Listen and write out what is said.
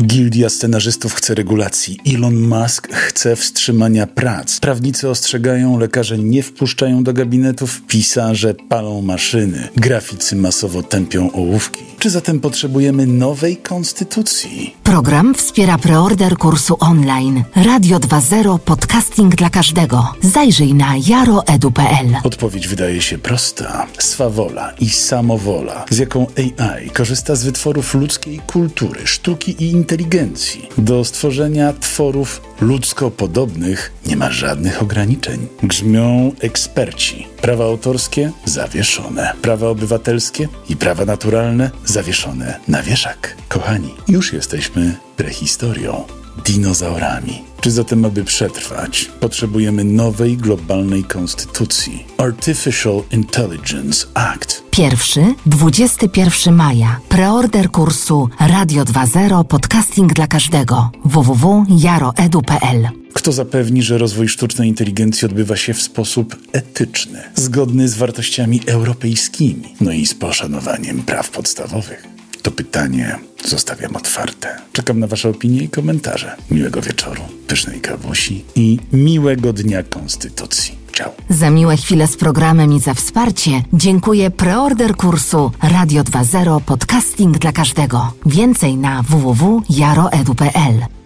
Gildia scenarzystów chce regulacji. Elon Musk chce wstrzymania prac. Prawnicy ostrzegają, lekarze nie wpuszczają do gabinetów, pisarze palą maszyny. Graficy masowo tępią ołówki. Czy zatem potrzebujemy nowej konstytucji? Program wspiera preorder kursu online. Radio 2.0 podcasting dla każdego. Zajrzyj na jaroedu.pl. Odpowiedź wydaje się prosta. Swawola i samowola, z jaką AI korzysta z wytworów ludzkiej kultury, sztuki i inteligencji. Do stworzenia tworów ludzko podobnych nie ma żadnych ograniczeń. Grzmią eksperci. Prawa autorskie zawieszone. Prawa obywatelskie i prawa naturalne zawieszone na wieszak. Kochani, już jesteśmy prehistorią. Dinozaurami. Czy zatem, aby przetrwać, potrzebujemy nowej globalnej konstytucji? Artificial Intelligence Act. 21 maja. Preorder kursu Radio 2.0 podcasting dla każdego. www.jaroedu.pl. Kto zapewni, że rozwój sztucznej inteligencji odbywa się w sposób etyczny, zgodny z wartościami europejskimi, no i z poszanowaniem praw podstawowych? To pytanie zostawiam otwarte. Czekam na wasze opinie i komentarze. Miłego wieczoru, pysznej kawusi i miłego dnia Konstytucji. Ciao. Za miłe chwile z programem i za wsparcie dziękuję preorder kursu Radio 2.0 podcasting dla każdego. Więcej na www.jaroedu.pl.